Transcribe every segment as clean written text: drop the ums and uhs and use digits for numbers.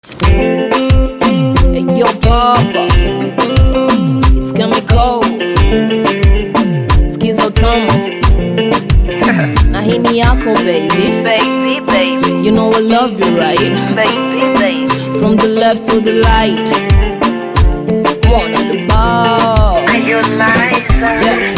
Hey yo papa, it's chemical, skizo tamu na hii ni yako baby. Baby, You know I love you right, baby. from the left to the light. One on the ball, Are you liar? yeah.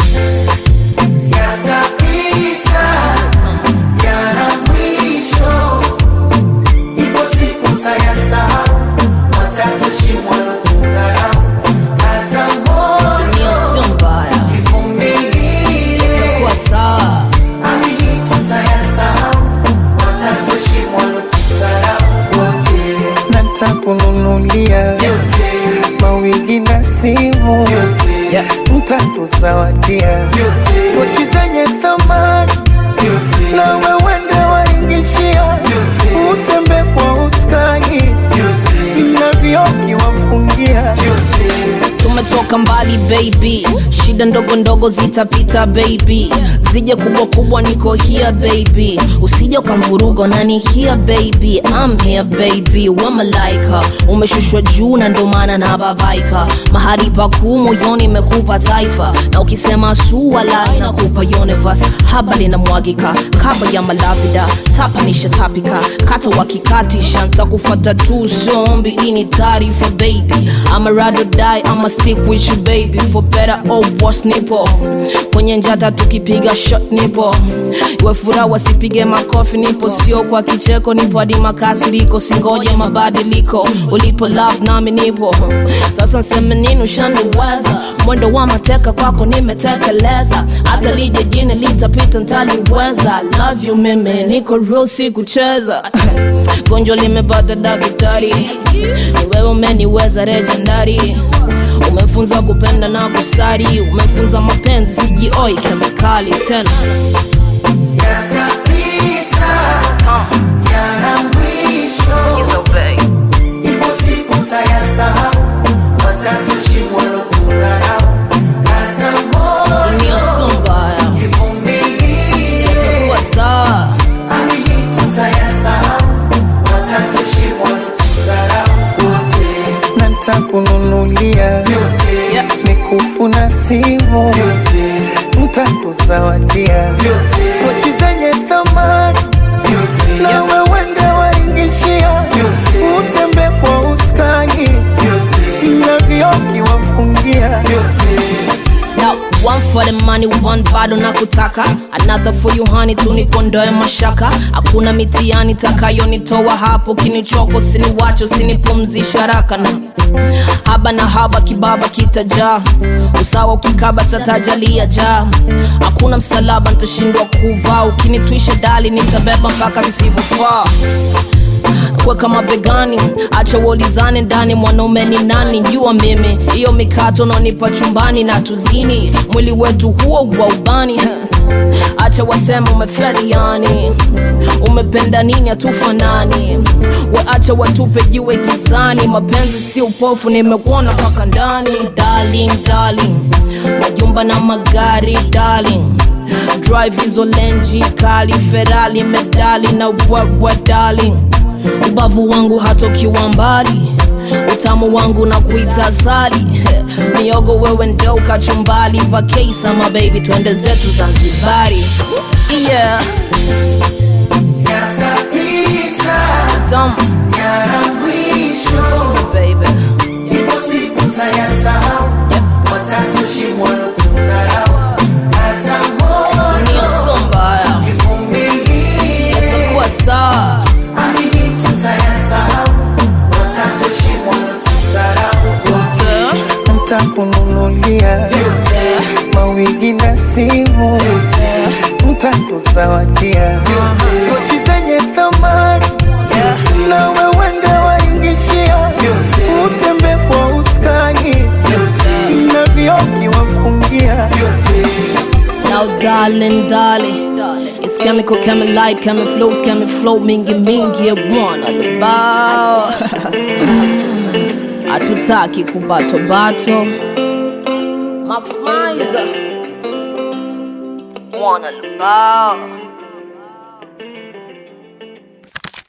Yatapita, yana mwisho. Ipo siku mtayasahau, watatoshimwa na kudharau. Kaza moyo, Dunia sio mbaya, ivumilie. kwa saa Amini tutayasahau, watatoshimwa na kudharau. Wote nitakununulia vyote, mawigi na simu vyote, yeah. nitakuzawadia vyote, pochi zenye thamani vyote, na wewe ndo waingishia vyote, utembe kwa uskani vyote, na vioki wafungia vyote. Tumetoka mbali baby, shida ndogo ndogo zitapita baby, zije kubwa kubwa niko here baby, usije ukamvuruga nani here baby, I'm here baby, we malaika, umeshushwa juu na ndo maana na babaika, mahali pakuu moyoni mekupa taifa, na ukisema suwala inakupa universe, haba linamwagika kaba ya malavida, tapanisha tapika, kata wakikatisha, ntakufata tu zombi, ini taarifa baby, I'm a ride or die, I'ma stick with you baby, for better or worse nipo, kwenye njata tukipiga shot nipo, iwe furaha wasipige makofi nipo, sio kwa kicheko nipo, hadi makasiriko singoje mabadiliko, ulipo love nami nipo, sasa nseme nini ushaniweza, mwendo wa mateka kwako nimetekeleza, hata lije jini litapita ntaliweza, love you mimi niko real si kucheza, gonjwa limepata daktari, ni wewe umeniweza legendary, umefunza kupenda na kusari, umefunza mapenzi sijioi kemikali tena. Yatapita, yana mwisho. So baby. Ipo siku mtayasahau, watatoshimwa na kudharau. Kaza moyo, Dunia sio mbaya, ivumilie. kwa saa Amini tutayasahau, watatoshimwa na kudharau. Wote nitakununulia vyote, yeah. mikufu na simu vyote, nitakuzawadia vyote, pochi zenye thamani vyote, na wewe ndo waingishia vyote, utembe kwa uskani vyote, na vioki wafungia vyote. Now, one for the money, one bado na kutaka, another for you honey, tunikondoe mashaka, hakuna mitiani takayonitoa hapo, kinichoko siniwacho sinipumzisha raka, na haba na haba kibaba kitajaa, usawa ukikaba satajalia jaa, hakuna msalaba nitashindwa kuvaa, ukinitwisha dali nitabeba mpaka visivyofaa, kweka mabegani, acha uolizane ndani, mwanaume ni nani, jua mimi, iyo mikato naonipa chumbani na tuzini, mwili wetu huo wa ubani, acha wasema umefeli yani, umependa nini hatufanani, waacha watupe jiwe gizani, mapenzi si upofu nimekuona mpaka ndani, darling, darling, majumba na magari darling, drive hizo lenji kali, Ferrari medali na ubwabwa darling, ubavu wangu hatokiwa mbali, utamu wangu na kuita zali, miogo wewe ndo kachumbali, vakesa my baby twende zetu Zanzibari, yeah. Yatapita, Dumb, yana mwisho. baby, Ipo siku mtayasahau, yeah. watatoshimwa na kudharau. Kaza moyo, Dunia sio mbaya, ivumilie. kwa saa Amini tutayasahau, watatoshimwa na kudharau. Wote nitakununulia vyote, mawigi na simu vyote, nitakuzawadia vyote, pochi zenye thamani vyote, na wewe ndo waingishia vyote, utembe kwa uskani vyote, na vioki wafungia vyote. now darling, darling, it's chemical, light, chemi flow, mingi mingi ebwana lubao hatutaki kubato bato, Max Mizer, Wanna love.